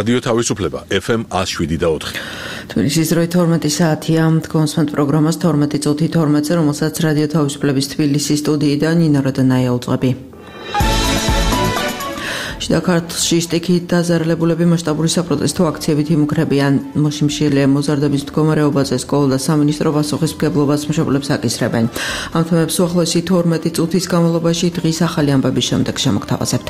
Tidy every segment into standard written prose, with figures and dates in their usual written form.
რადიო თავისუფლება FM 107.4. თბილისის 12 საათია კონსვენტ პროგრამას 12 წუთი 12-ზე, რომელსაც რადიო თავისუფლების თბილისის სტუდიიდან ნინო როდანაია უძღვები. შიდა ქართლში სტიქით დაზარალებულები მასშტაბური საპროტესტო აქციებით იმუქრებიან. მოშიმშილე მოზარდების მდგომარეობაზე სკოლა და სამინისტრო პასუხისმგებლობას მშობლებს აკისრებენ. ამ თემებს უახლოესი 12 წუთის განმავლობაში დღის ახალი ამბების შემდეგ შემოგთავაზებთ.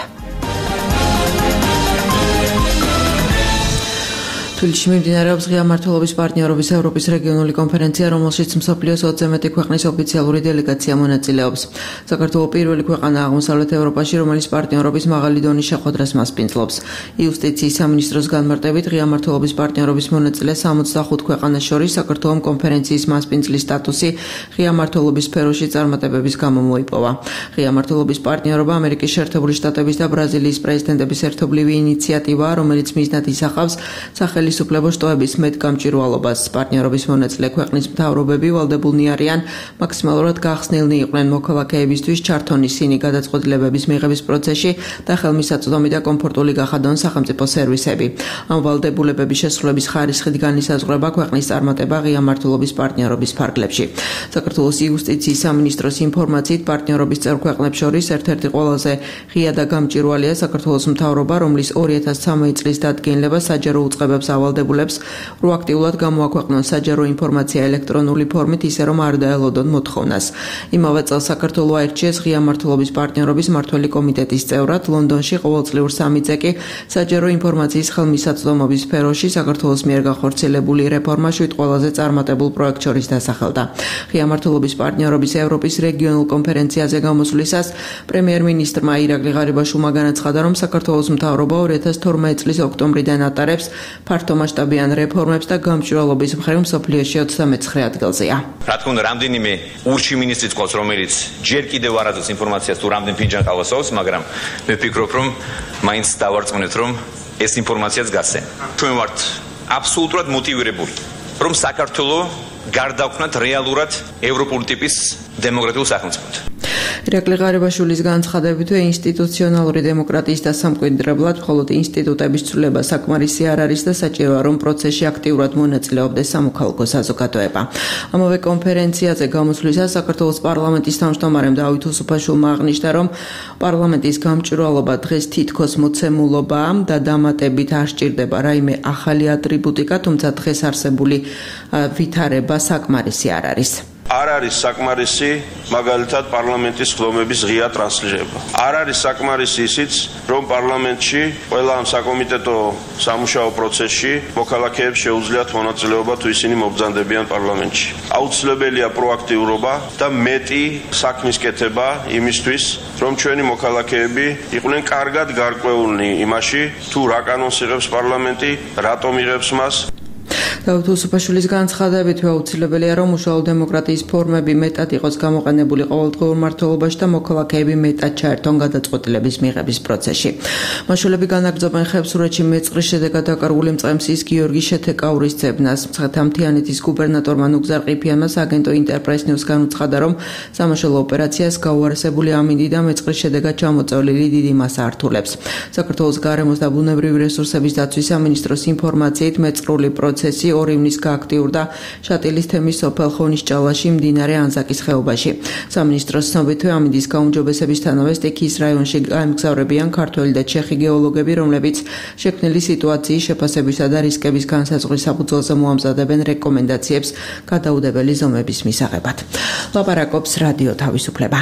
თბილისში მიმდინარეობს ღია მმართველობის პარტნიორობის ევროპის რეგიონული კონფერენცია, რომელშიც მსოფლიოს 20-ზე მეტი ქვეყნის ოფიციალური დელეგაცია მონაწილეობს. საქართველო პირველი ქვეყანა აღმოსავლეთ ევროპაში, რომელიც პარტნიორობის მაღალი დონის შეხვედრას მასპინძლობს. იუსტიციის სამინისტროს განმარტებით, ღია მმართველობის პარტნიორობის მონაწილე 65 ქვეყანას შორის საქართველომ კონფერენციის მასპინძლის სტატუსი ღია მმართველობის სფეროში წარმატებების გამო მოიპოვა. ღია მმართველობის პარტნიორობა ამერიკის შეერთებული შტატების და ბრაზილიის პრეზიდენტების ერთობლივი ინიციატივაა, რომელიც მიზნად ისახავს სახელმწიფო შტოების მეტ გამჭვირვალობას. პარტნიორობის მონაწილე ქვეყნის მთავრობები ვალდებულნი არიან მაქსიმალურად გახსნილნი იყვნენ მოქალაქეებისთვის ჩართონ ისინი გადაწყვეტილებების მიღების პროცესში და ხელმისაწვდომი და კომფორტული გახადონ სახელმწიფო სერვისები. ამ ვალდებულებების შესრულების ხარისხით განისაზღვრება ქვეყნის წარმატება ღია მმართველობის პარტნიორობის ფარგლებში. საქართველოს იუსტიციის სამინისტროს ინფორმაციით, პარტნიორობის წევრ ქვეყნებს შორის ერთ-ერთი ყველაზე ღია და გამჭვირვალეა საქართველოს მთავრობა, რომლის 2013 წლის დადგენილება საჯარო უწყებებს ავალდებულებს პროაქტიულად გამოაქვეყნონ საჯარო ინფორმაცია ელექტრონული ფორმით, ისე რომ არ დაელოდონ მოთხოვნას. იმავე წელს საქართველო აირჩიეს ღია მმართველობის პარტნიორობის მმართველი კომიტეტის წევრად. ლონდონში ყოველწლიურ 3 წელი საჯარო ინფორმაციის ხელმისაწვდომობის სფეროში საქართველოს მიერ განხორციელებული რეფორმა 7 ყველაზე წარმატებულ პროექტ შორის დასახელდა. ღია მმართველობის პარტნიორობის ევროპის რეგიონულ კონფერენციაზე გამოსვლისას პრემიერ-მინისტრმა ირაკლი ღარიბაშვილმა განაცხადა, რომ საქართველოს მთავრობა 2012 წლის ოქტომბრიდან ატარებს ფართომასშტაბიან რეფორმებს და გამჭვირვალობის მხრივ მსოფლიოში 29 ადგილზეა. რა თქმა უნდა, რამდენიმე ურჩი მინისტრიც ყავს, რომელიც ჯერ კიდევ არ აძლევს ინფორმაციას თუ რამდენ ფინჯან ყავას აქვს, მაგრამ მე ვფიქრობ, რომ მაინც დავარწმუნეთ, რომ ეს ინფორმაციაც გასცენ. ჩვენ ვართ აბსოლუტურად მოტივირებული, რომ საქართველო გარდაქმნათ რეალურად ევროპული ტიპის დემოკრატიულ სახელმწიფოდ. ირაკლი ღარიბაშვილის განცხადებით, ინსტიტუციონალური დემოკრატიის დასამკვიდრებლად მხოლოდ ინსტიტუტების ცვლილება საკმარისი არ არის და საჭიროა, რომ პროცესში აქტიურად მონაწილეობდეს სამოქალაქო საზოგადოება. ამავე კონფერენციაზე გამოსვლისას საქართველოს პარლამენტის თავმჯდომარემ დავით უსუფაშვილმა აღნიშნა, რომ პარლამენტის გამჭვირვალობა დღეს თითქოს მოცემულობაა და დამატებით არ სჭირდება რაიმე ახალი ატრიბუტიკა, თუმცა დღეს არსებული ვითარება საკმარისი არ არის. არ არის საკმარისი მაგალითად პარლამენტის ხდომების ღია ტრანსლირება. არ არის საკმარისი ისიც, რომ პარლამენტში ყველა ამ საკომიტეტო სამუშაო პროცესში მოქალაქეებს შეუძლიათ მონაწილეობა თუ ისინი მობრძანდებიან პარლამენტში. აუცილებელია პროაქტიურობა და მეტი საქმის კეთება იმისთვის, რომ ჩვენი მოქალაქეები იყვნენ კარგად გარკვეულნი იმაში, თუ რა კანონს იღებს პარლამენტი, რატომ იღებს მას. დავით უსუფაშვილის განცხადებით, აუცილებელია, რომ უშუალო დემოკრატიის ფორმები მეტად იყოს გამოყენებული ყოველდღიურ მმართველობაში და მოქალაქეები მეტად ჩაერთონ გადაწყვეტილების მიღების პროცესში. მაშულები განაგრძობენ ხევსურეთში მეწყრის შედეგად დაკარგული მწყემსის გიორგი შეთეკაურის ძებნას. მცხეთა-მთიანეთის გუბერნატორმა ნუგზარ ყიფიანმა სააგენტო ინტერპრეს ნიუსს განუცხადა, რომ სამაშველო ოპერაციას გაუარესებული ამინდი და მეწყრის შედეგად ჩამოწოლილი დიდი მასა ართულებს. საქართველოს გარემოს და ბუნებრივი რესურსების დაცვის სამინისტროს ინფორმაციით, მეწყრული პროცესი 2 ივნის გააქტიურდა შატილის თემის სოფელ ხონიშჭალაში მდინარე ანზაკის ხეობაში. სამინისტროს ცნობითვე ამინდის გაუმჯობესებისთანავე სტიქიის რაიონში გამგზავრებიან ქართველი და ჩეხი გეოლოგები, რომლებიც შექმნილი სიტუაციის შეფასებისა და რისკების განსაზღვრის საფუძველზე მოამზადებენ რეკომენდაციებს გადაუდებელი ზომების მისაღებად. ლაპარაკობს რადიო თავისუფლება.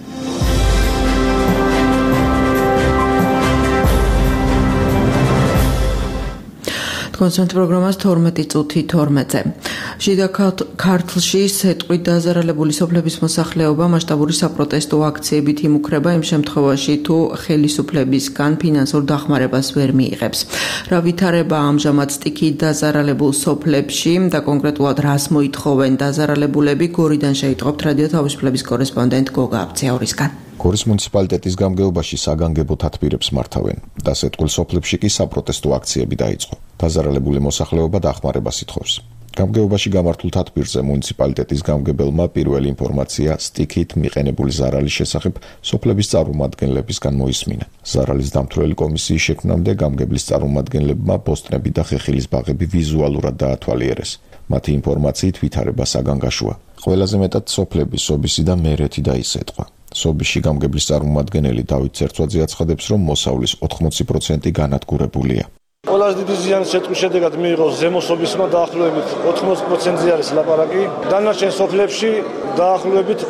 კონსვენტ პროგრამას 12 წუთი 12-ზე. შიდა ქართლში სეტყვით დაზარალებული სოფლების მოსახლეობა მასშტაბური საპროტესტო აქციებით იმუქრება იმ შემთხვევაში, თუ ხელისუფლებისგან ფინანსურ დახმარებას ვერ მიიღებს. რა ვითარება ამჟამად სტიქით დაზარალებულ სოფლებში და კონკრეტულად რას მოითხოვენ დაზარალებულები, გორიდან შეიტყობთ რადიო თავისუფლების კორესპონდენტ გოგა აბცეორისგან. გორის მუნიციპალიტეტის გამგეობაში საგანგებო თათბირებს მართავენ და სეტყვილ სოფლებში კი საპროტესტო აქციები დაიწყო. დაზარალებული მოსახლეობა დახმარებას ითხოვს. გამგეობაში გამართულ თათბირზე მუნიციპალიტეტის გამგებელმა პირველი ინფორმაცია სტიქით მიყენებული ზარალის შესახებ სოფლების წარმომადგენლებისგან მოისმინა. ზარალის დამთვრელი კომისიის შექმნამდე გამგებლის წარმომადგენლებმა პოსტნები და ხეხილის ბაღები ვიზუალურად დაათვალიერეს. მათი ინფორმაციით ვითარება საგანგაშოა. ყველაზე მეტად სოფლების სობისი და მერეთი დაისეტყვა. სობიში გამგებლის წარმომადგენელი დავით ცერცვაძე აცხადებს, რომ მოსავლის 80% განადგურებულია. ყველაზე დიდი ზიანის შეტყვის შედეგად მიიღო ზემოსობისმა დაახლოებით 80%-ზე არის ლაპარაკი. დანარჩენ სოფლებში დაახლოებით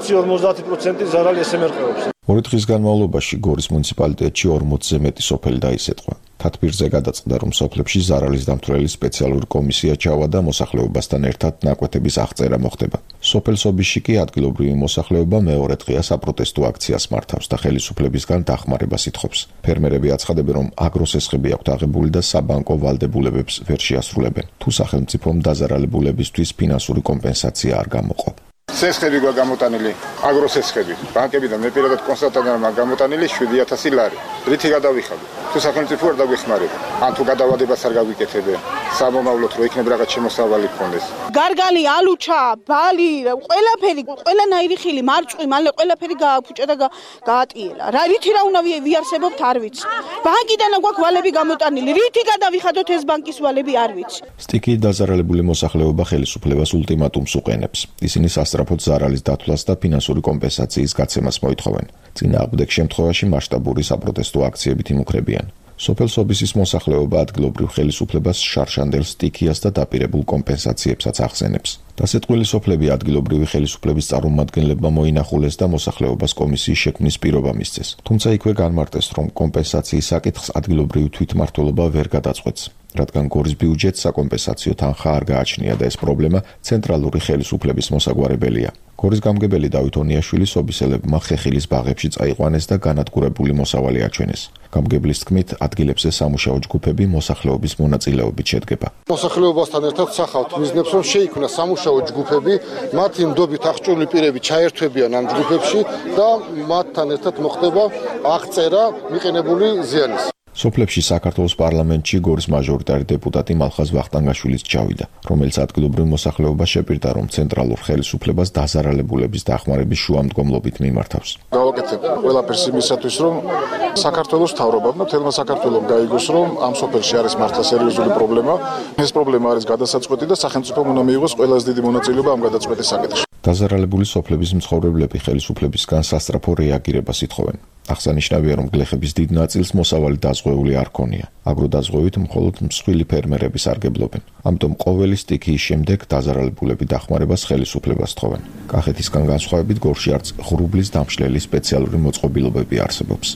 40-50% ზარალი ესემერყეობს. 2 დღის განმავლობაში გორის მუნიციპალიტეტში 40-ზე მეტი სოფელი დაისეტყვა. თათბირზე გადაწყდა, რომ სოფლებში ზარალის დამთვრელი სპეციალური კომისია ჩავა და მოსახლეობასთან ერთად ნაკვეთების აღწერა მოხდება. სოფელ სობიში კი ადგილობრივი მოსახლეობა მეორე დღეა საპროტესტო აქციას მართავს და ხელისუფლებისგან დახმარებას ითხოვს. ფერმერები აცხადებენ, რომ აგროსესხები აქვთ აღებული და საბანკო ვალდებულებებს ვერ შეასრულებენ. თუ სახელმწიფომ დაზარალებულებისთვის ფინანსური კომპენსაცია არ გამოყო. სესხები გამოტანილი, აგროსესხები, ბანკებიდან მე პირადად კონსტატანტმა გამოტანილი 7000 ლარი. რითი გადავიხადე? თუ სახელმწიფო არ დაგვეხმარება, ან თუ გადავადებას არ გავიკეთებენ, სამომავლოდ რო იქნებ რაღაც შემოსავალი გქონდეს. გარგალი, ალუჩა, ბალი, ყველაფერი, ყველანაირი ხილი, მარწყვი, მალე ყველაფერი გააფუჭა და გაატიელა. რა რითი რა უნდა ვიარსებობთ არ ვიცი. ბანკიდან გვაქვს ვალები გამოტანილი, რითი გადავიხადოთ ეს ბანკის ვალები არ ვიცი. სტიქით დაზარალებული მოსახლეობა ხელისუფლებას ულტიმატუმს უყენებს. ისინი სასწრაფოდ ზარალის დათვლას და ფინანსური კომპენსაციის გაცემას მოითხოვენ. წინააღმდეგ შემთხვევაში მასშტაბური საპროტესტო აქციებით იმუქრებიან. სოფელ სობისის მოსახლეობა ადგილობრივ ხელისუფლებას შარშანდელ სტიქიას და დაპირებულ კომპენსაციებსაც ახსენებს. დასეტყვილი სოფლები ადგილობრივი ხელისუფლების წარმომადგენლებმა მოინახულეს და მოსახლეობას კომისიის შექმნის პირობა მისცეს. თუმცა იქვე განმარტეს, რომ კომპენსაციის საკითხს ადგილობრივი თვითმმართველობა ვერ გადაწყვეტს. რადგან გორის ბიუჯეტს საკომპენსაციო თანხა არ გააჩნია და ეს პრობლემა ცენტრალური ხელისუფლების მოსაგვარებელია. გორის გამგებელი დავით ონიაშვილი სობისელებმა ხეხილის ბაღებში წაიყვანეს და განადგურებული მოსავალი აჩვენეს. გამგებლის თქმით, ადგილებზე სამუშაო ჯგუფები მოსახლეობის მონაწილეობით შედგება. მოსახლეობასთან ერთად სახავთ მიზნებს, რომ შეიქმნა სამუშაო ჯგუფები, მათი ნდობით აღჭურვილი პირები ჩაერთვებიან ამ ჯგუფებში და მათთან ერთად მოხდება აღწერა მიყენებული ზიანის. სოფლებში საქართველოს პარლამენტში გორის მაჟორიტარი დეპუტატი მალხაზ ვახტანგაშვილიც ჩავიდა, რომელიც ადგილობრივ მოსახლეობას შეპირდა, რომ ცენტრალურ ხელისუფლებას დაზარალებულების დახმარების შუამდგომლობით მიმართავს. გავაკეთებ ყველაფერს იმისათვის, რომ საქართველოს მთავრობამ და მთელმა საქართველომ გაიგოს, რომ ამ სოფელში არის მართლა სერიოზული პრობლემა. ეს პრობლემა არის გადასაწყვეტი და სახელმწიფომ უნდა მიიღოს ყველაზე დიდი მონაწილეობა ამ გადაწყვეტის საკითხში. დაზარალებული სოფლების მცხოვრებლები ხელისუფლებისგან სასწრაფო რეაგირებას ითხოვენ. აღსანიშნავია, რომ გლეხების დიდ ნაწილს მოსავალი დაზღვეული არ ქონია. აგროდაზღვევით მხოლოდ მსხვილი ფერმერები სარგებლობენ. ამიტომ ყოველი სტიქიის შემდეგ დაზარალებულები დახმარებას ხელისუფლებას თხოვენ. კახეთისგან განსხვავებით გორში არც ღრუბლის დამშლელი სპეციალური მოწყობილობები არსებობს.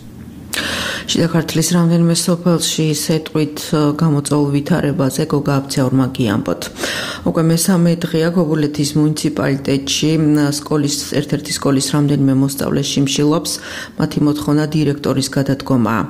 შიდა ქართლის რამდენიმე სოფელში სეტყვით გამოწვეულ ვითარებაზე გოგა აბცაურმა გიამბოთ. უკვე მესამე დღეა გოგოლეთის მუნიციპალიტეტში სკოლის ერთ-ერთი სკოლის რამდენიმე მოსწავლე შიმშილობს, მათი მოთხოვნა დირექტორის გადადგომაა.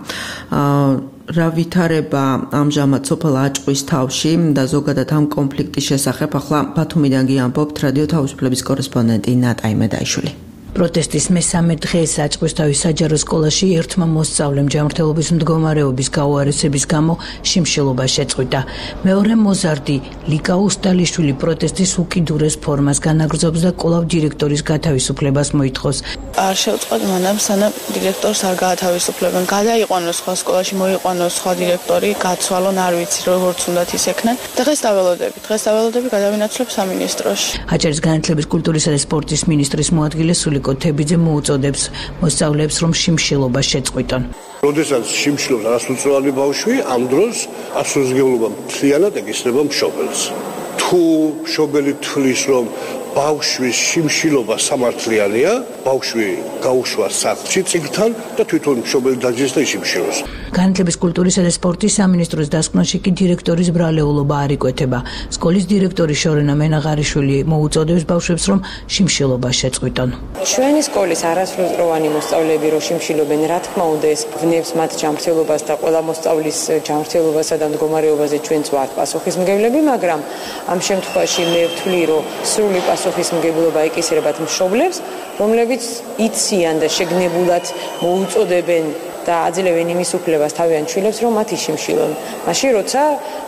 რა ვითარება ამჟამად სოფელ აჭყვის თავში და ზოგადად ამ კონფლიქტის შესახებ ახლა ბათუმიდან გიამბობთ რადიო თავისუფლების კორესპონდენტი ნატაი მედაიშვილი. პროტესტის მესამე დღეს აჭყვის თავის საჯარო სკოლაში ერთმა მოსწავლემ ჯანმრთელობის მდგომარეობის გაუარესების გამო შიმშილობა შეწყვიტა. მეორე მოზარდი ლიკა უსტალიშვილი პროტესტის უკიდურეს ფორმას განაგრძობს და კვლავ დირექტორის გათავისუფლებას მოითხოვს. არ შევწყვეტ მანამ სანამ დირექტორს არ გაათავისუფლებენ. გადაიყვანოს სხვა სკოლაში, მოიყვანოს სხვა დირექტორი, გაცვალონ, არ ვიცი როგორც უნდათ ისექნან. დღეს დაველოდები გადავინაცვლებ სამინისტროში. აჭარის განათლების, კულტურისა და სპორტის მინისტრის მოადგილე სულიკო თებიძე მოუწოდებს მოსწავლეებს, რომ შიმშილობა შეწყვიტონ. როდესაც შიმშილობს არასრულწლოვანი ბავშვი, ამ დროს ასრულისმგებლობა მთლიანად ეკისრება მშობელს. თუ მშობელი თვლის, რომ ბავშვის შიმშილობა სამართლიანია, ბავშვი გაუშვა სახლში წიგნთან და თვითონ მშობელი დაჯდეს და იშიმშილოს. განათლების, კულტურისა და სპორტის სამინისტროს დასკვნაში კი დირექტორის ბრალეულობა არ იკვეთება. სკოლის დირექტორი შორენა მენაღარიშვილი მოუწოდებს ბავშვებს, რომ შიმშილობა შეწყვიტონ. ჩვენი სკოლის არასრულწლოვანი მოსწავლეები რო შიმშილობენ, რა თქმა უნდა ეს ვნებს მათ ჯანმრთელობას და ყველა მოსწავლის ჯანმრთელობასა და მდგომარეობაზე ჩვენც ვართ პასუხისმგებლები, მაგრამ ამ შემთხვევაში მე ვთვლი, რომ სრული პასუხისმგებლობა ეკისრებათ მშობლებს, რომლებიც იციან და შეგნებულად მოუწოდებენ და აძლევენ იმის უფლებას თავიანთ შვილებს, რომ მათ იშიმშილონ. მაშინ როცა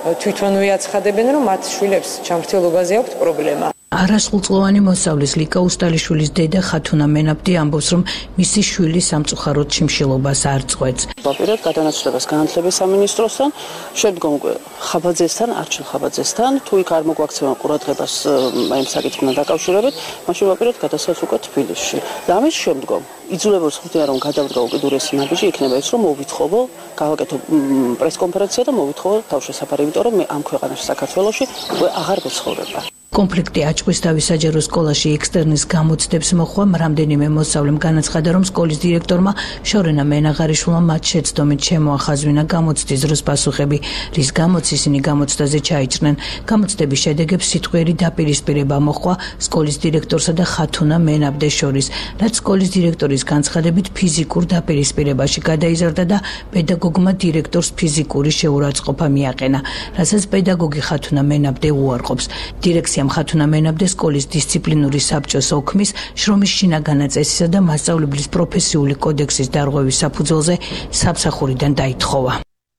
თვითონ ვიაცხადებენ, რომ მათ შვილებს ჯანმრთელობაზე აქვთ პრობლემა. არასრულწლოვანი მოსწავლის ლიკა უსტალიშვილის დედა ხათუნა მენაბდი ამბობს, რომ მისი შვილი სამწუხაროდ შიმშილობას არ წყვეტს. ვაპირებთ გადანაცვლებას განათლების სამინისტროსთან, შემდგომ ხაბაძესთან, არჩილ ხაბაძესთან, თუ იქ არ მოგვაქცევან ყურადღებას იმ საკითხთან დაკავშირებით, მაშინ ვაპირებთ გადასვლას უკვე თბილისში. და ამის შემდგომ იძულებულს ხვდიან, რომ გადავდგა უკიდურესი ნაბიჯი, იქნება ის, რომ მოვითხოვო, გავაკეთო პრესკონფერენცია და მოვითხოვო თავშესაფარი, იმიტომ რომ მე ამ ქვეყანაში საქართველოში უკვე აღარ გეცხოვრება. კონფლიქტი აჭყვისთავის საჯარო სკოლაში ექსტერნის გამოცდებს მოხვა, რამდენიმე მოსწავლემ განაცხადა, რომ სკოლის დირექტორმა შორენა მენაღარიშვილმა მათ შეცდომით შემოახაზვინა გამოცდის დროს პასუხები, რის გამოც ისინი გამოცდაზე ჩაიჭრნენ. გამოცდების შედეგებს სიტყვიერი დაპირისპირება მოხვა სკოლის დირექტორსა და ხათუნა მენაბდეს შორის, რაც სკოლის დირექტორის განცხადებით ფიზიკურ დაპირისპირებაში გადაიზარდა და პედაგოგმა დირექტორს ფიზიკური შეურაცხყოფა მიაყენა, რასაც პედაგოგი ხათუნა მენაბდე უარყოფს. დირექცია ხათუნა მენაბდე სკოლის დისციპლინური საბჭოს ოქმის, შრომის შინაგანა წესისა და მასწავლებლის პროფესიული კოდექსის დარღვევის საფუძველზე სამსახურიდან დაითხოვა.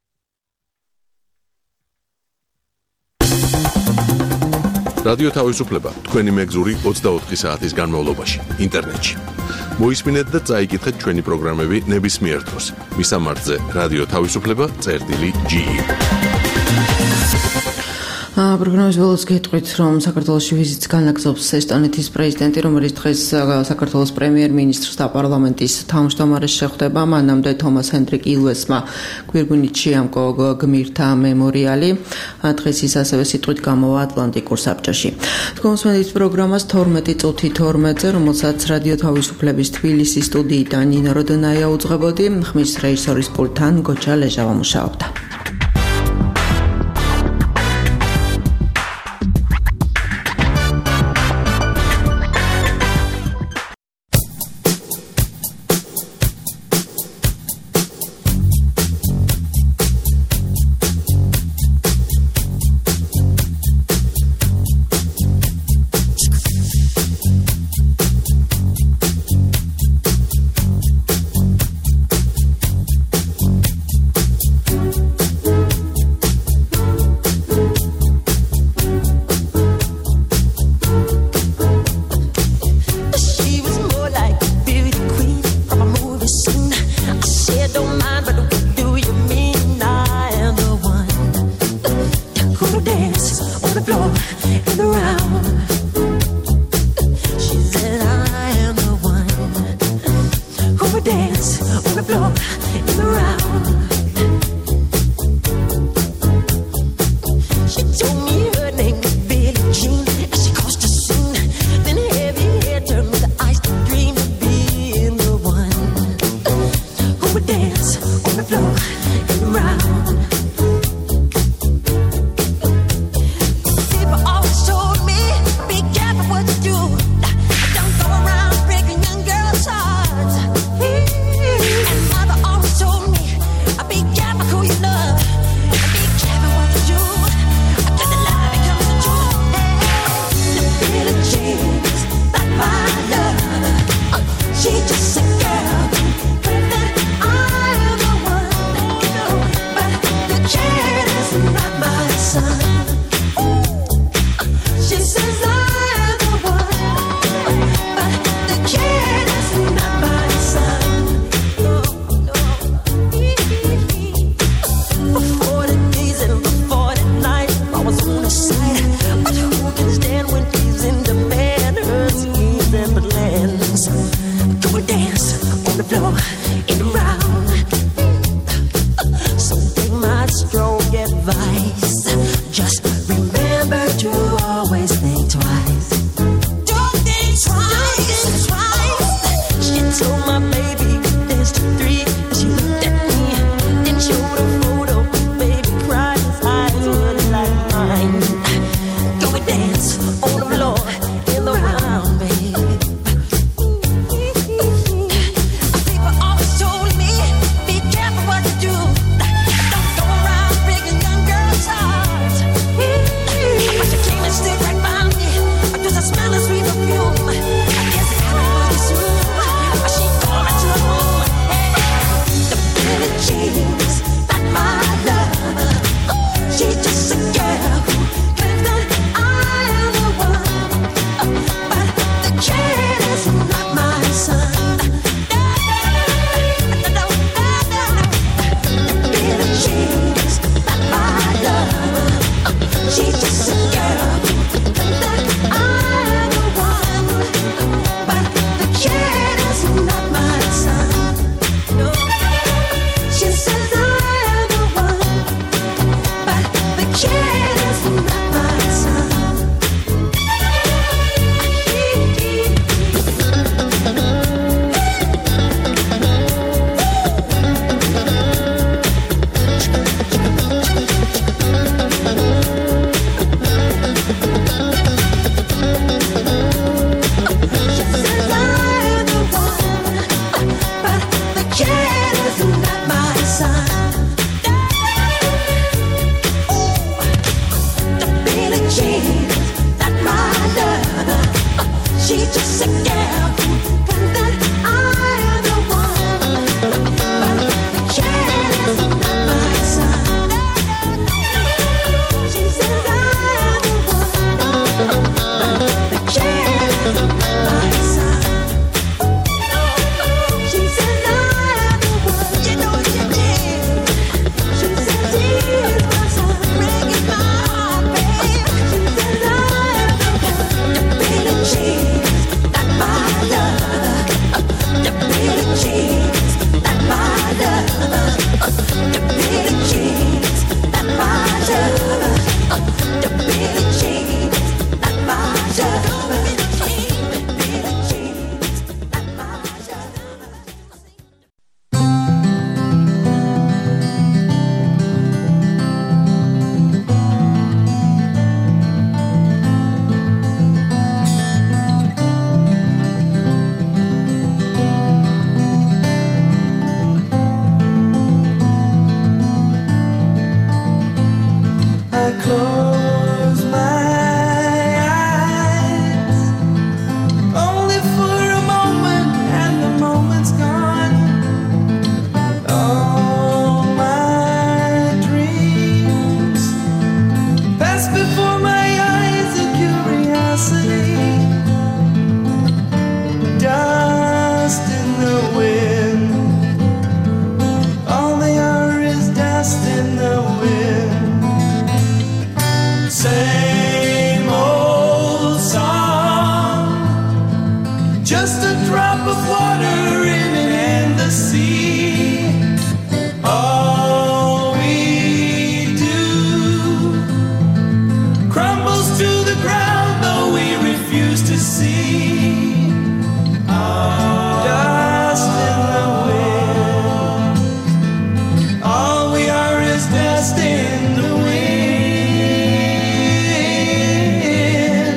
რადიო თავისუფლება თქვენი მეგზური 24 საათის განმავლობაში ინტერნეტში. მოისმინეთ და წაიკითხეთ ჩვენი პროგრამები ნებისმიერ დროს. მისამართზე რადიო თავისუფლება.ge პროგრამის ბოლოს გეტყვით, რომ საქართველოში ვიზიტს განაგრძობს ესტონეთის პრეზიდენტი, რომელიც დღეს საქართველოს პრემიერ-მინისტრს და პარლამენტის თავმჯდომარეს შეხვდება. მანამდე თომას ჰენდრიკ ილვესმა გვირგვინით შეამკო გმირთა მემორიალი. დღეს ის ასევე სიტყვით გამოვა ატლანტიკურ საბჭოში. თქვენს პროგრამას 12:12-ზე, რომელსაც რადიო თავისუფლების თბილისის სტუდიიდან ნინო როდონაია უძღვებოდი, ხმის რეჟისორის პულტთან გოჩა ლეჟავა მუშაობდა. People always told me drop of water in an endless sea. All we do crumbles to the ground, though we refuse to see. Dust in the wind. All we are is dust in the wind.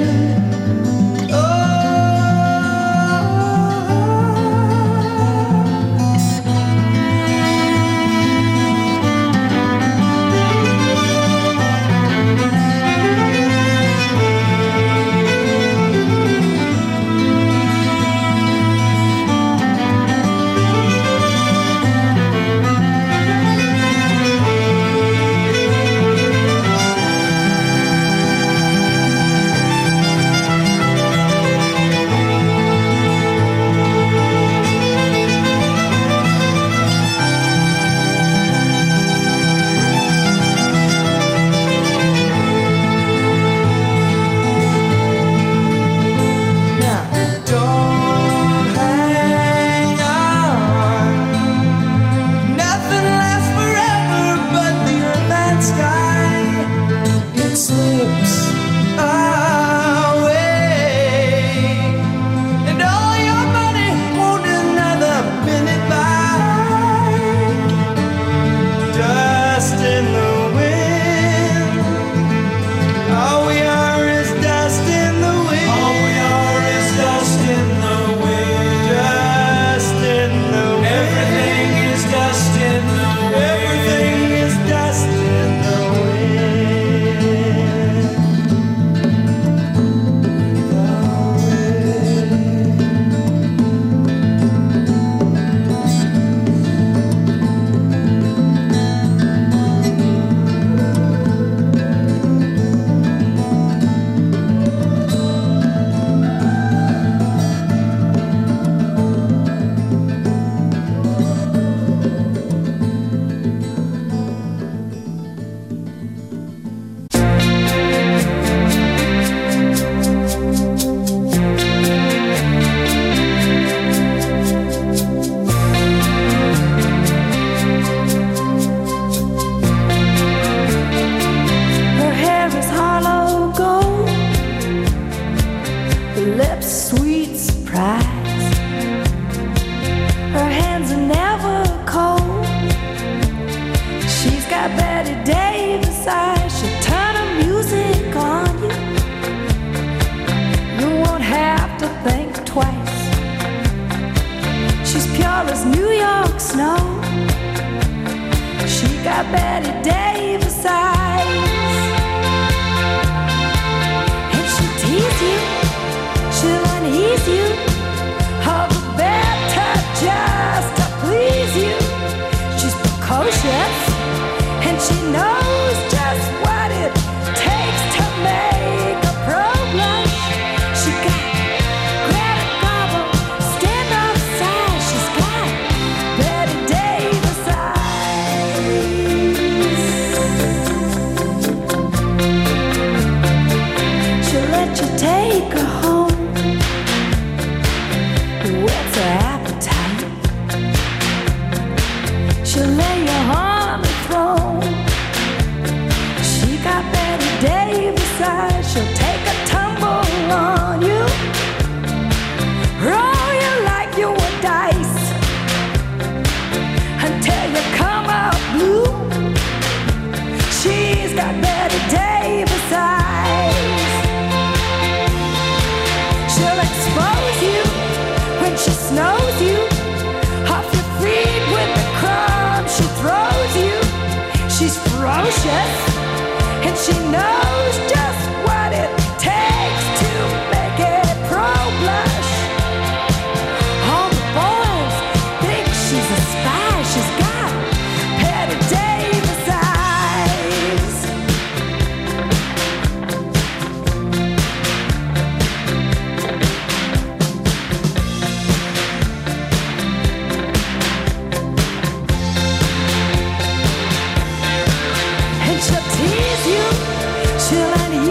She'll tease you, she'll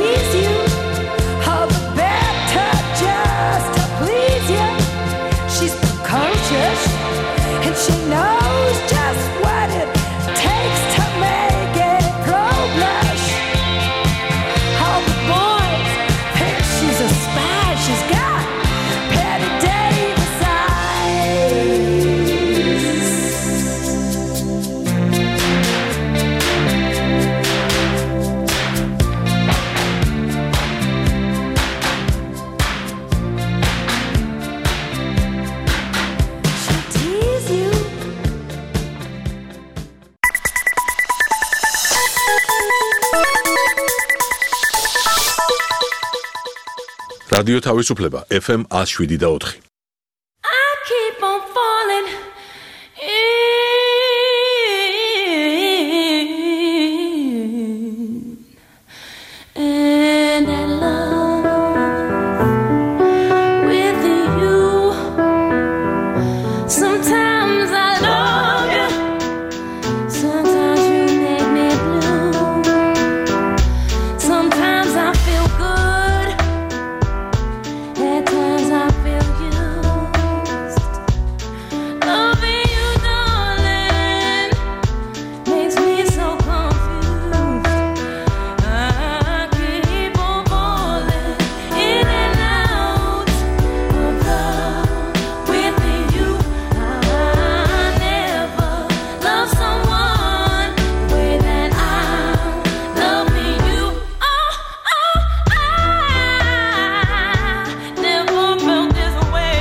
she's precocious, and she knows just what it takes to make it pro blush. All the boys think she's a spy. She's got Betty Davis eyes. She'll tease you. რადიო თავისუფლება FM 107.4. I keep on falling in love with you. Sometimes I love you, sometimes you make me blue. Sometimes I feel good, at times I feel used. Loving you, darling, makes me so confused. I keep on falling in and out of love with you. I never loved someone the way that I'm loving you. Oh, I never felt this way.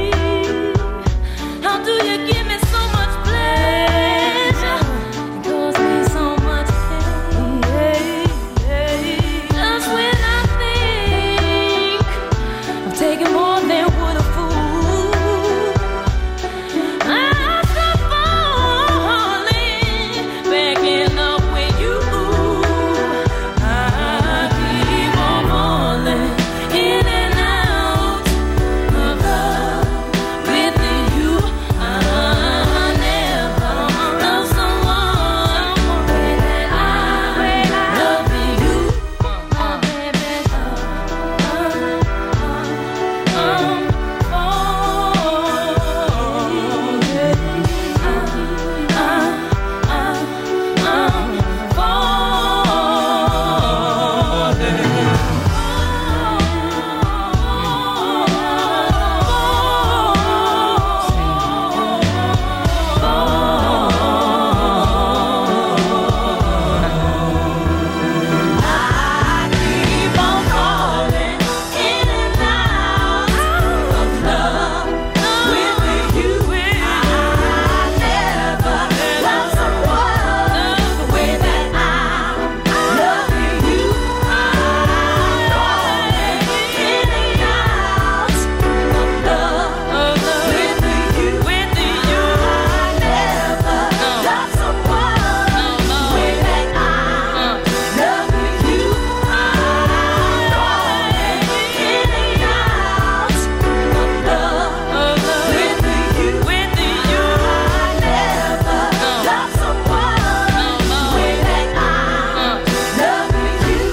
How do you give me so much pleasure and cause me so much pain? Just when I think I'm taking more than would a fool, I stop falling back in love with you. I keep on falling in and out of love with you. I never loved someone the way that I love you. Oh, baby, keep on falling in and out of love with you. I never loved someone the way that I love you. I'm falling in and out of love with you. I never loved someone the way that I love you. I'm falling in and out of love with you. I never loved someone the way that I love you.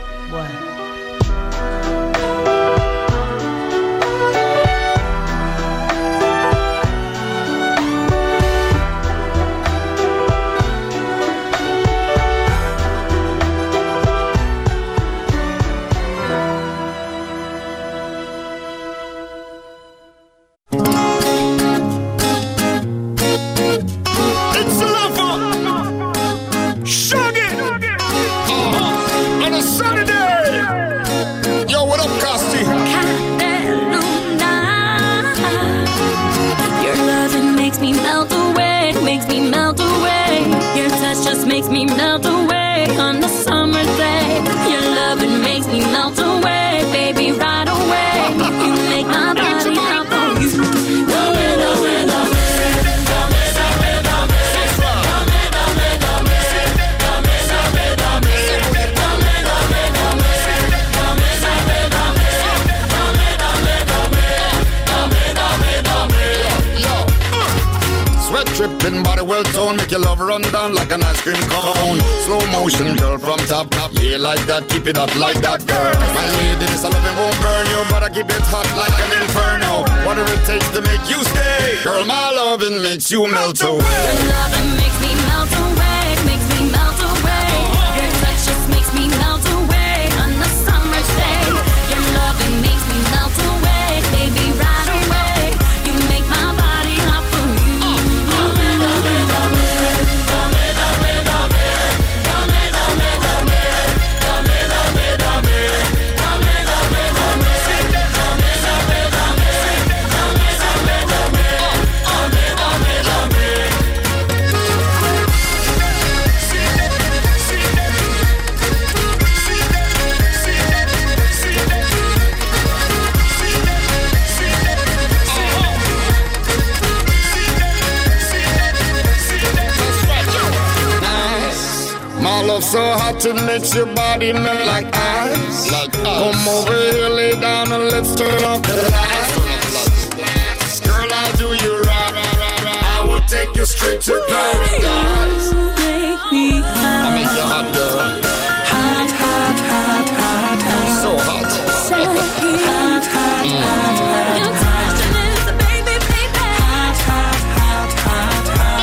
It's a lover. Shaggy. On a Saturday. Yo, what up, Costi? Your loving makes me melt away, makes me melt away. Your touch just makes me melt away on a summer day. Your loving makes me melt away, baby, right away. You make my body hop on you. Sweat trip Sculpting body well toned, make your love run down like an ice cream cone. Slow motion, girl, from top. Yeah, like that, keep it up like that, girl. My lady, this loving won't burn you, but I keep it hot like an inferno. Whatever it takes to make you stay. Girl, my loving makes you melt away. Your loving makes me melt away, makes me melt away. Your touch just makes me melt away on a summer's day. Your loving makes me melt away, baby, right away. You make my body hot for you. My love so hot it makes your body melt like ice. Come over here, lay down and let's turn off the lights. Girl, I'll do you right. I will take you straight to paradise. I'll make you hot, girl. Hot, hot, hot, hot, hot. So hot. So hot, hot, hot, hot. Your touch is a baby, baby. Hot, hot, hot, hot, hot.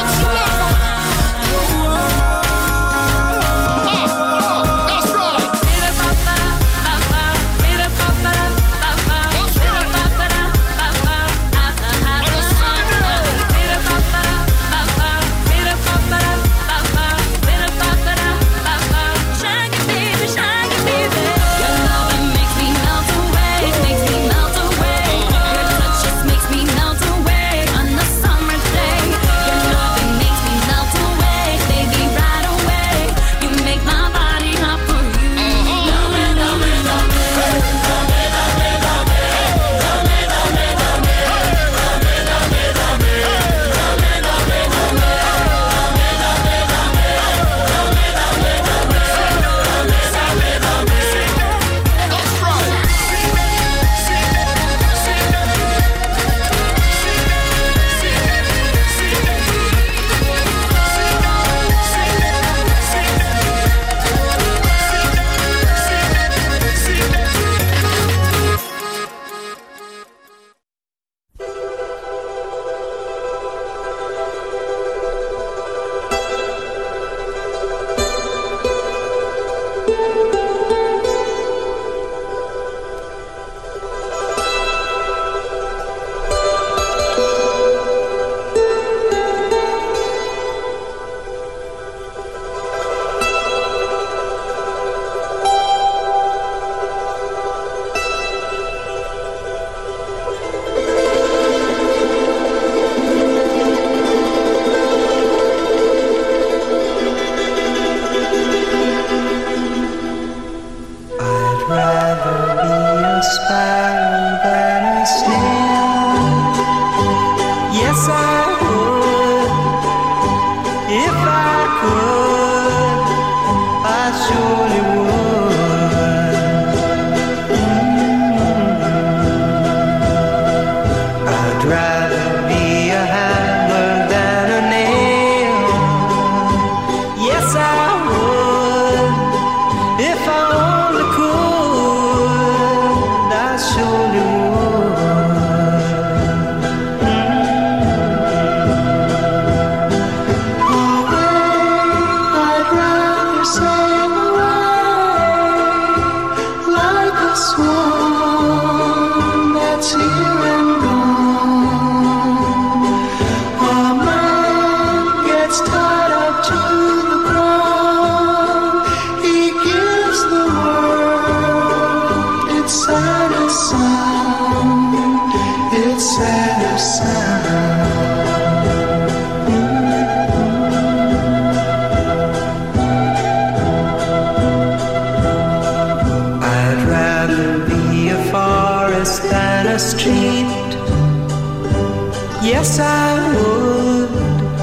Yes, I would.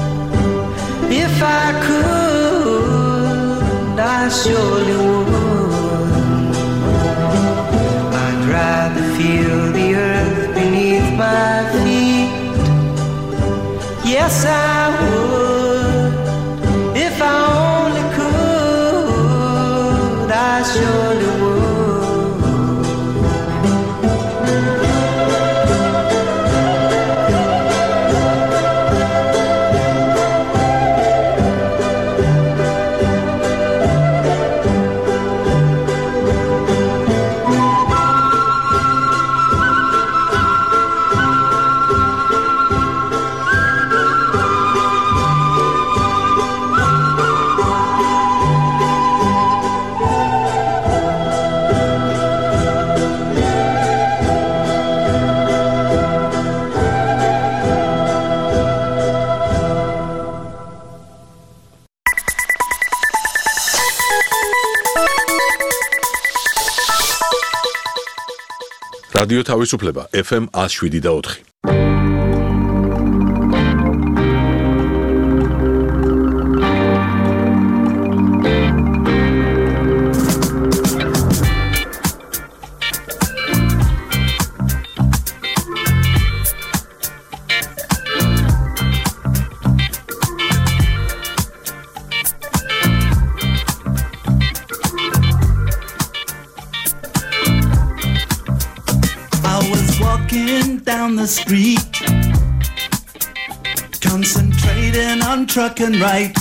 If I could, I surely would. I'd rather feel the earth beneath my feet. Yes, I would. რადიო თავისუფლება FM 107.4. Down the street, concentrating on truck and right.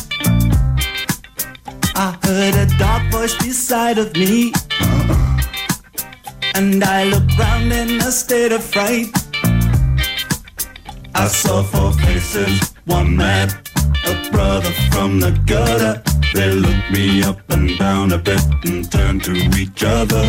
I heard a dark voice beside of me, and I looked round in a state of fright. I saw four faces, one mad, a brother from the gutter. They looked me up and down a bit and turned to each other.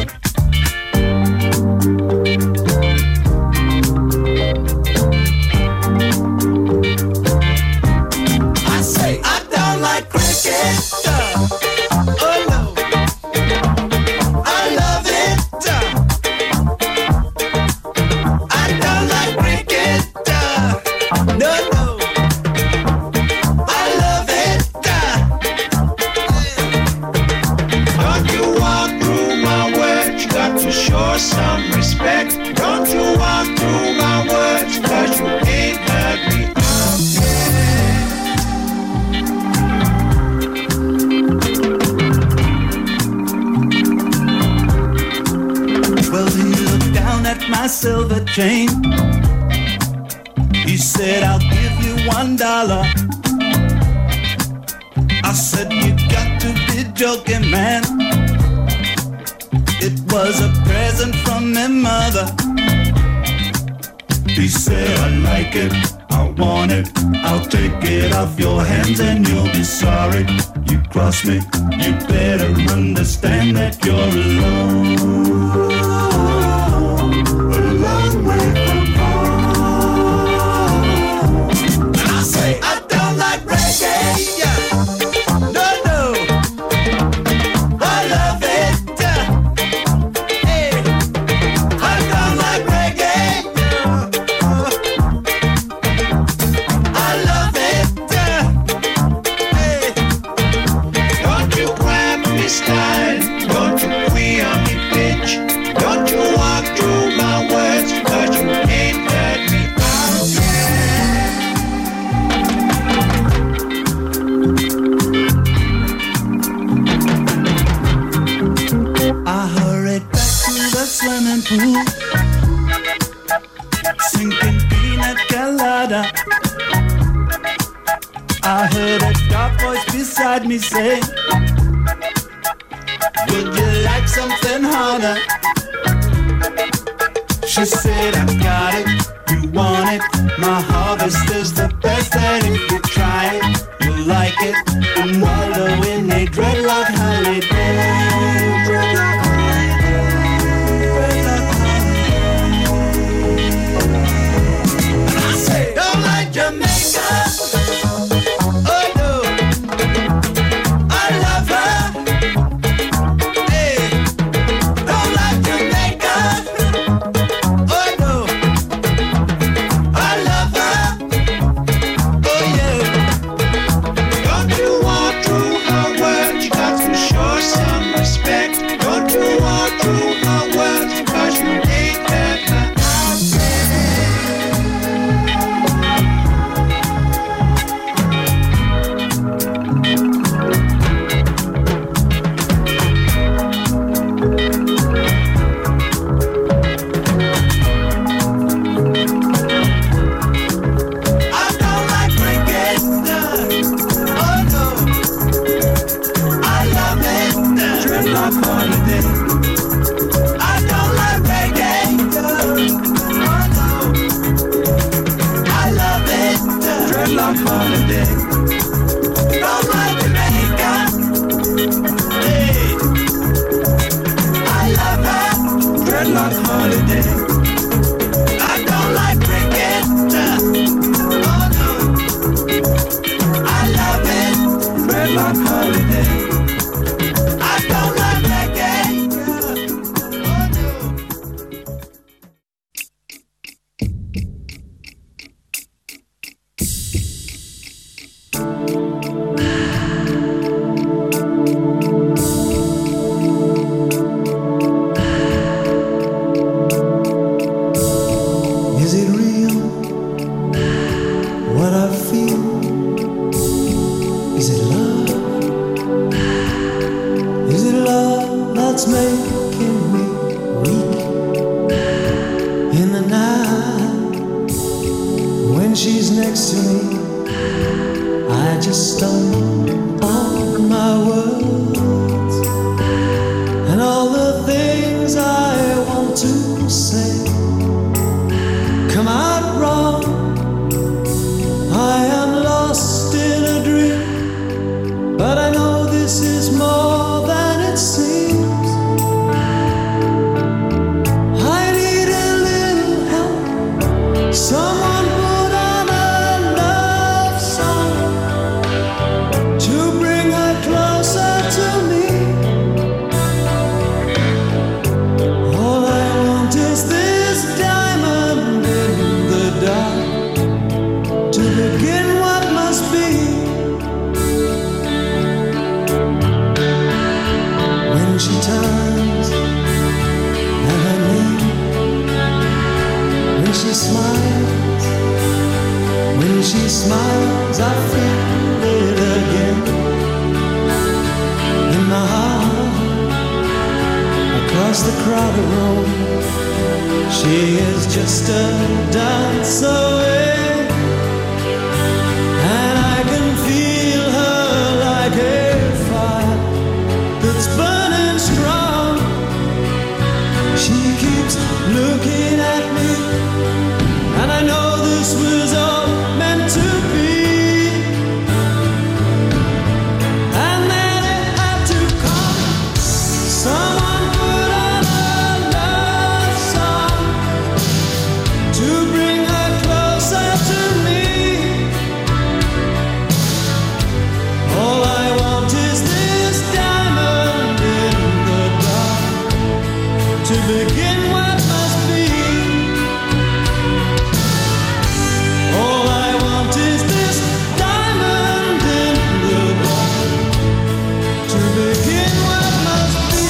Some respect, don't you walk through my words, 'cause you ain't heard me Well, he looked down at my silver chain. He said, I'll give you $1. I said, you got to be joking, man. It was a present from my mother. He said, I like it, I want it, I'll take it off your hands and you'll be sorry. You cross me, you better understand that you're alone. A long way from home. And I say, I don't like reggae, yeah. No, I love it. Pool, sinking pina colada. I heard a dark voice beside me say, would you like something harder? She said, I got it, you want it. My harvest is the best, and if you try it, you'll like it. And wallow in a dreadlock holiday. next to me, I just stumble on my words and all the things I want to say come out wrong. I am lost in a dream, but I know this is more than it seems. I need a little help, someone put on a love song to bring her closer to me. All I want is this diamond in the dark to begin what must be. When she turns and her name, when she smiles, I feel it again in my heart. Across the crowded room, she is just a dance away, and I can feel her like a fire that's burning strong. She keeps looking at me, and I know this was all meant to be. And then it had to come. Someone put on a love song to bring her closer to me. All I want is this diamond in the dark to begin what must be. All I want is this diamond in the dark to begin what must be.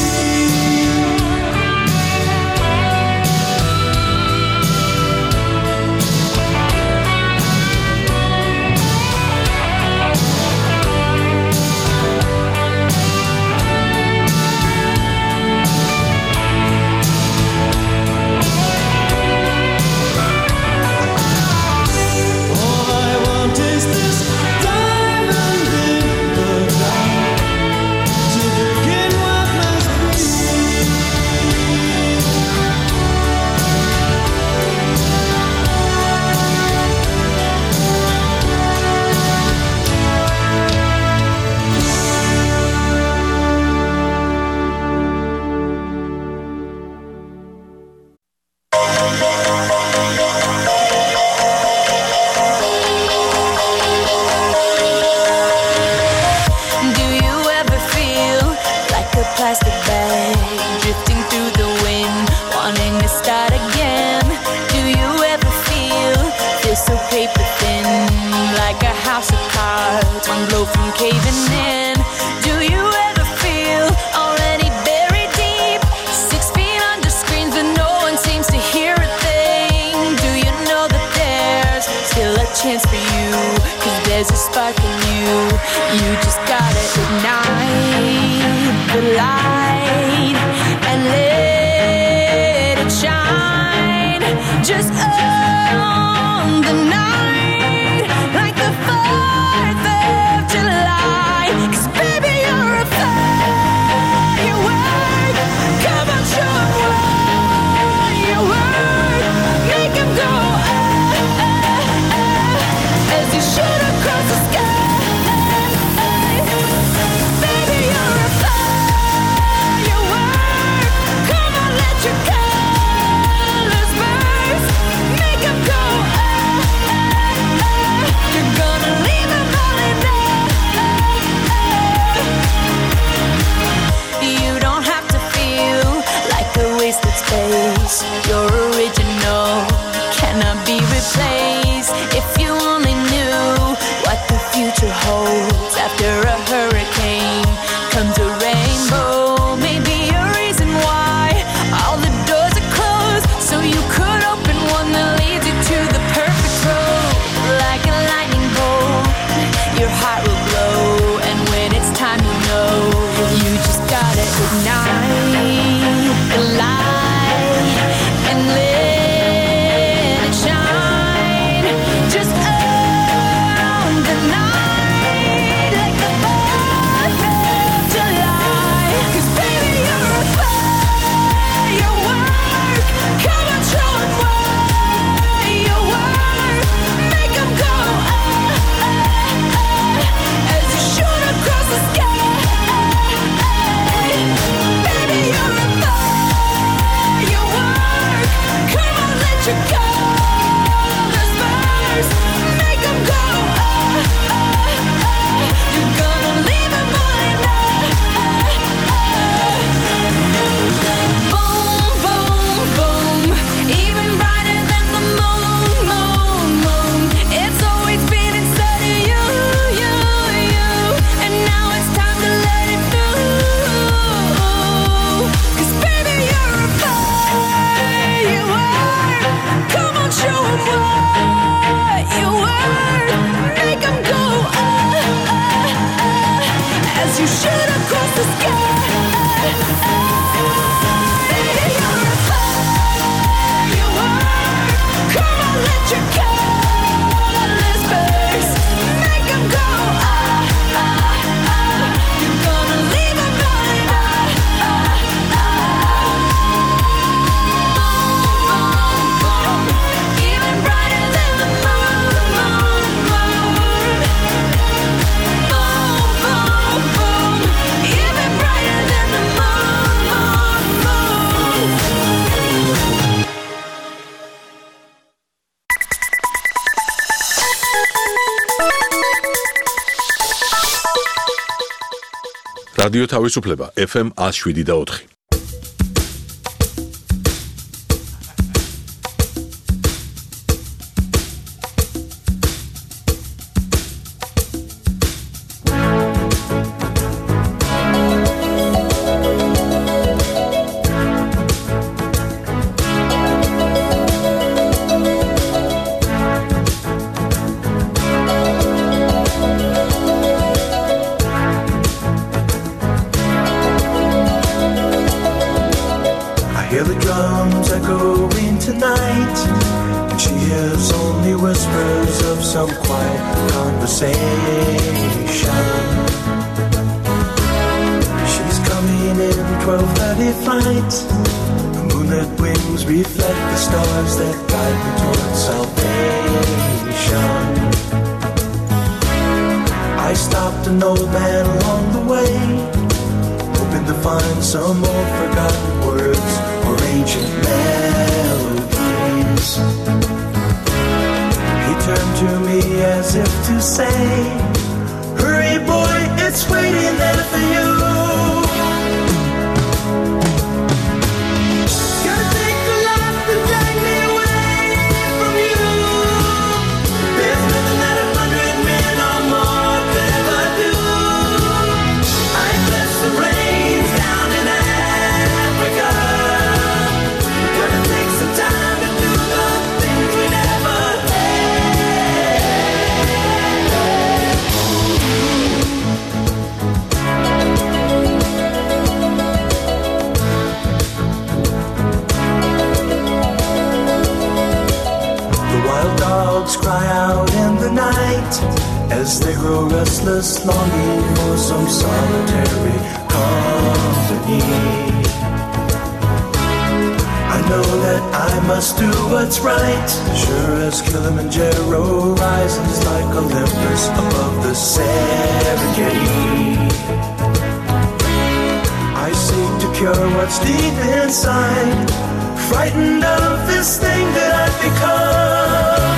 All I want is this diamond in the dark to begin what must be. Do you ever feel like a plastic bag drifting through the wind, wanting to start again? Do you ever feel so paper thin, like a house of cards, one blow from caving in? Do you ever feel already buried deep, 6 feet under screens, but no one seems to hear a thing? Do you know that there's still a chance for you? 'Cause there's a spark in you. You just gotta ignite the light and let it shine. Just on the night, like the 4th of July. 'Cause baby, you're a firework. Come on, show 'em what you work. Make 'em go as you shoot across the sky. რადიო თავისუფლება FM 107.4. Hear the drums echoing tonight, and she hears only whispers of some quiet conversation. She's coming in 12:30 flight. The moonlit wings reflect the stars that guide me towards salvation. I stopped an old man along the way, hoping to find some old forgotten words or ancient melodies. He turned to me as if to say, hurry boy, it's waiting there for you. Gotta take a lot to drag me away from you. There's nothing that 100 men or more could ever do. I bless the rains down in Africa. Gonna take some time to do the things we never The wild dogs cry out in the night as they grow restless, longing for some solitary company. I know that I must do what's right, sure as Kilimanjaro rises like Olympus above the Serengeti. I seek to cure what's deep inside, frightened of this thing that I've become.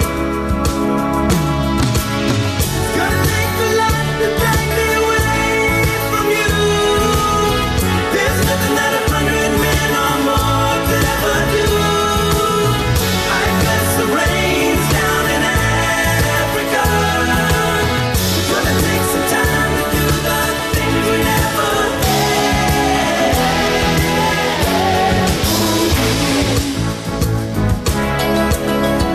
Gonna take a lot to drag me away from you. There's nothing that 100 men or more could ever do. I bless the rains down in Africa. Gonna take some time to do the things we never had.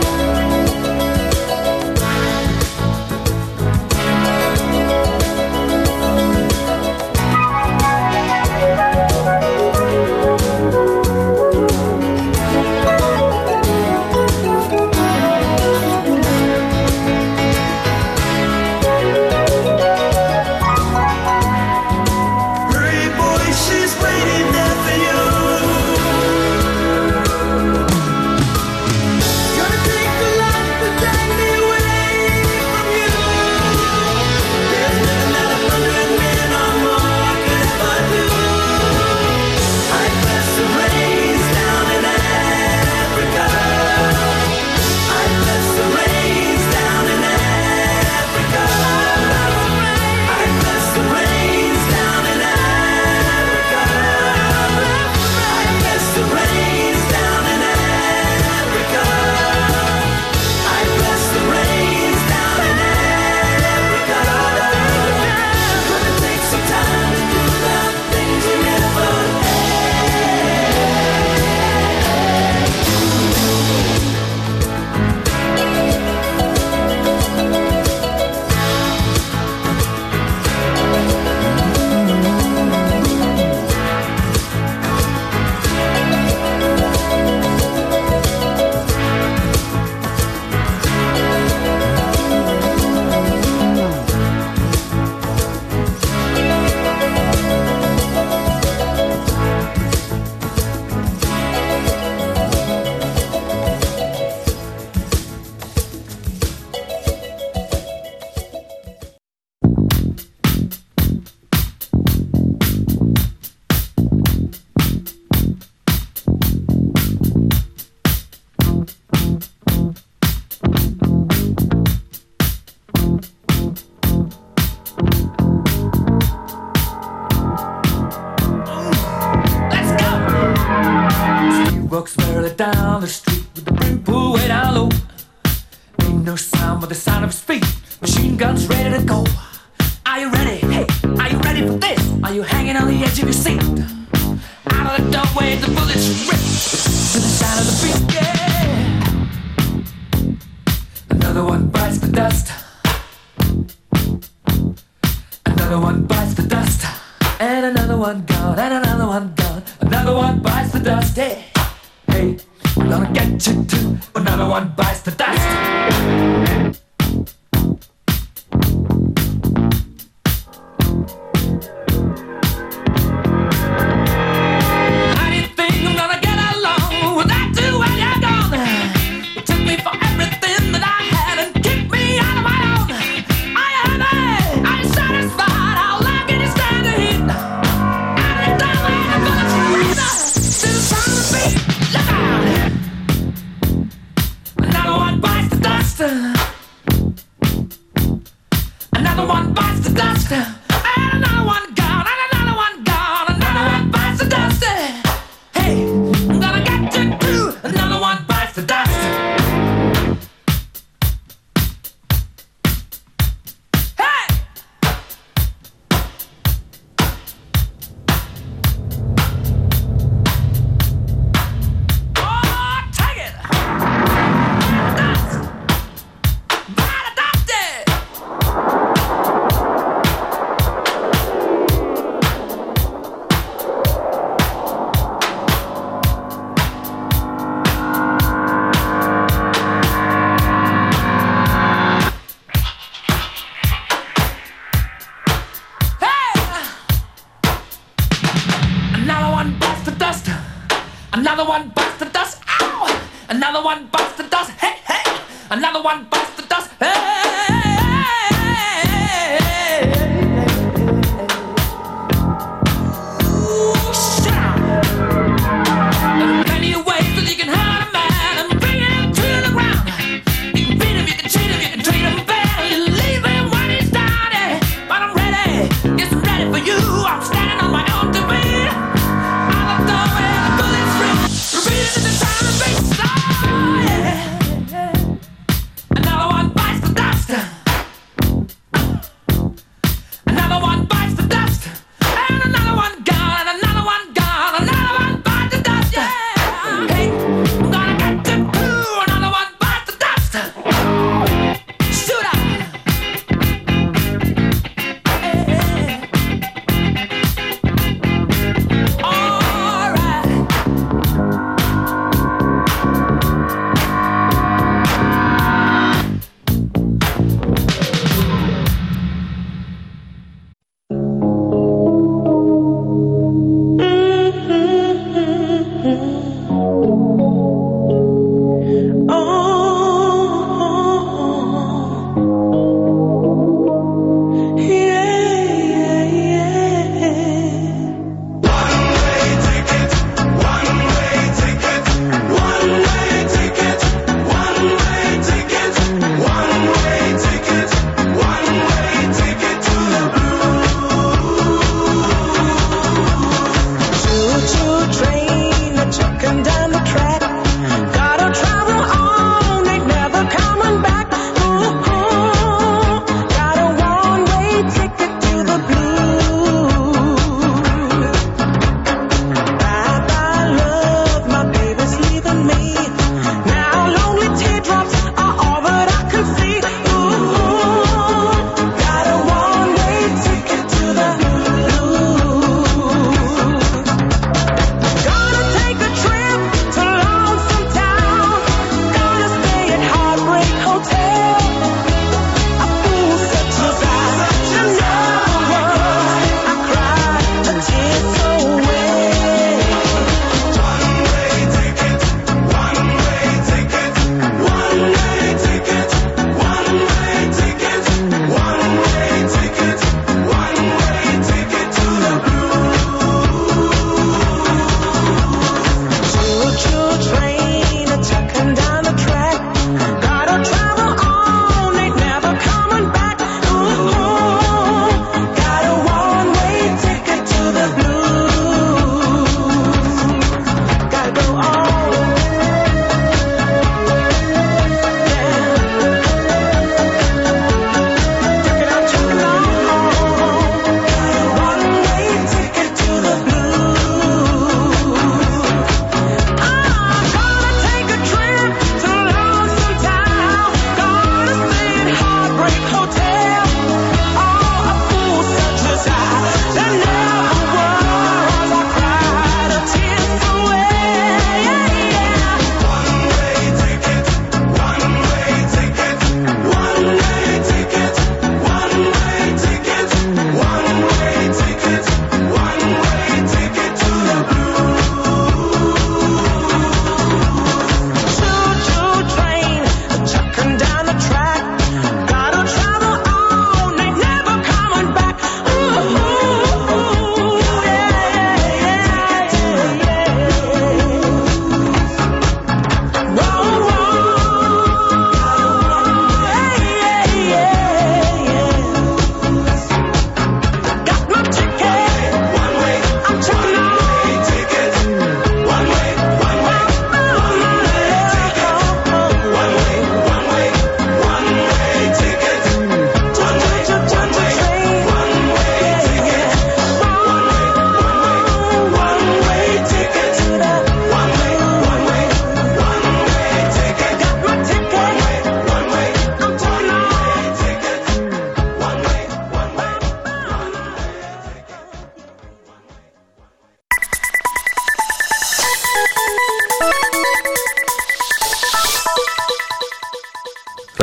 feet, machine guns ready to go. Are you ready? Hey, are you ready for this? Are you hanging on the edge of your seat? Out of the doorway, the bullets rip to the sound of the beat. Yeah. Another one bites the dust. Another one bites the dust. And another one gone, and another one gone. Another one bites the dust. Hey, hey, I'm gonna get you too. Another one bites the dust. How do you think I'm gonna get along without you when you're gone? You took me for everything that I had and kicked me out of my own. Are you happy? Are you satisfied? How long can you stand the heat? Out of the doorway, the bullets rip to the sound of the beat. Look out! Another one bites the dust. Another one bites the dust. And another one gone, and another one gone. Another one bites the dust. Hey, I'm gonna get you too. Another one bites the dust. Hey! Oh, take it! Dust! By the dust! Another one bites the dust. Another one bites the dust. Ow! Another one bites the dust. Hey, hey! Another one bites the dust. Hey! Ooh, shut up. There are plenty of ways that you can hurt a man and bring him to the ground. You can beat him, you can cheat him, you can treat him bad. You leave him when he's down. But I'm ready. Yes, I'm ready for you. I'm standing on my own two feet. Out of the way, the bullets rip. Repeating the sound of the beat. Oh, yeah. Another one bites the dust.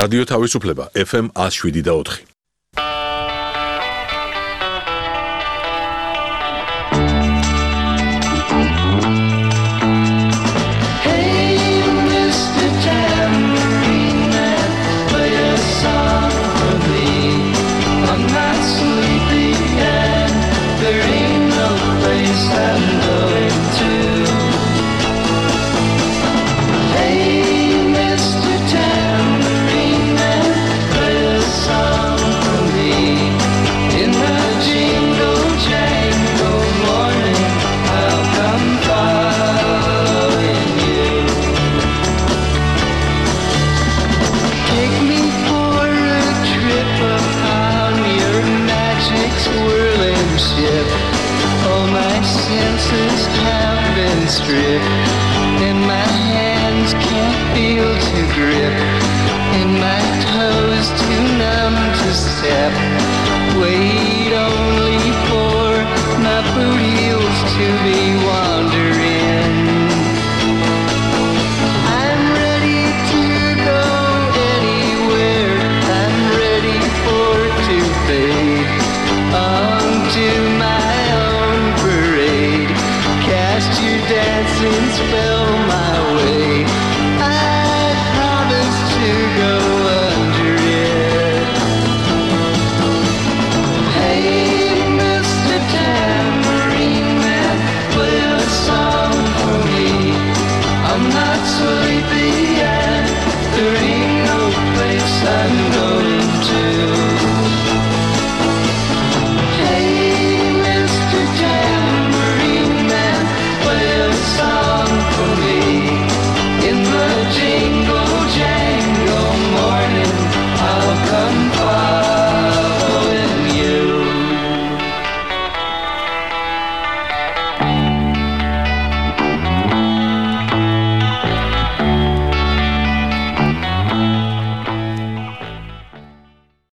რადიო თავისუფლება FM 107.4. And my hands can't feel to grip, and my toes too numb to step. Wait.